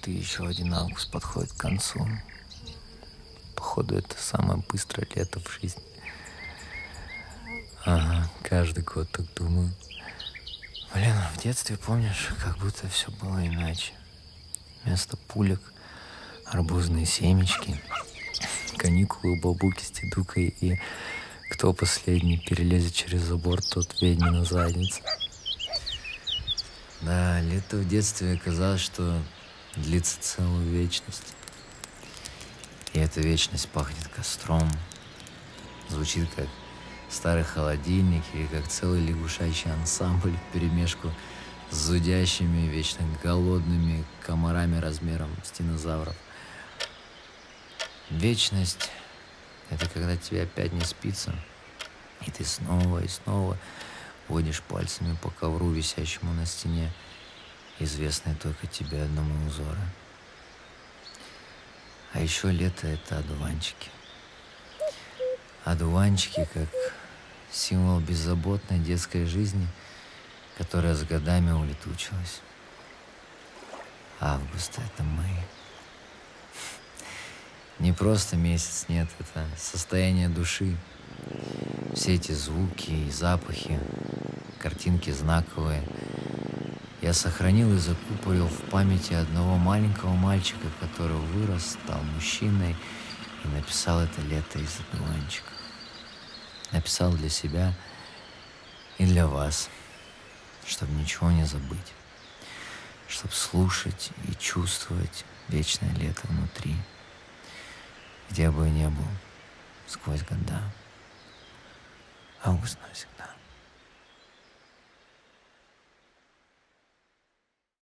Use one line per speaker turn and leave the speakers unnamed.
и еще один август подходит к концу. Походу, это самое быстрое лето в жизни. Ага, каждый год так думаю. Блин, в детстве, помнишь, как будто все было иначе. Вместо пулек арбузные семечки, каникулы, бабуки с дедукой и кто последний перелезет через забор, тот ведьми на заднице. Да, лето в детстве казалось, что длится целую вечность. И эта вечность пахнет костром, звучит как старый холодильник или как целый лягушачий ансамбль вперемешку с зудящими, вечно голодными комарами размером с динозавров. Вечность — это когда тебе опять не спится, и ты снова и снова водишь пальцами по ковру, висящему на стене, известной только тебе одному узора. А еще лето — это одуванчики. Одуванчики как символ беззаботной детской жизни, которая с годами улетучилась. Август — это мы. Не просто месяц, нет, это состояние души. Все эти звуки и запахи, картинки знаковые. Я сохранил и закупорил в памяти одного маленького мальчика, который вырос, стал мужчиной и написал это лето из одуванчиков. Написал для себя и для вас, чтобы ничего не забыть, чтобы слушать и чувствовать вечное лето внутри, где бы я ни был, сквозь года. Август навсегда.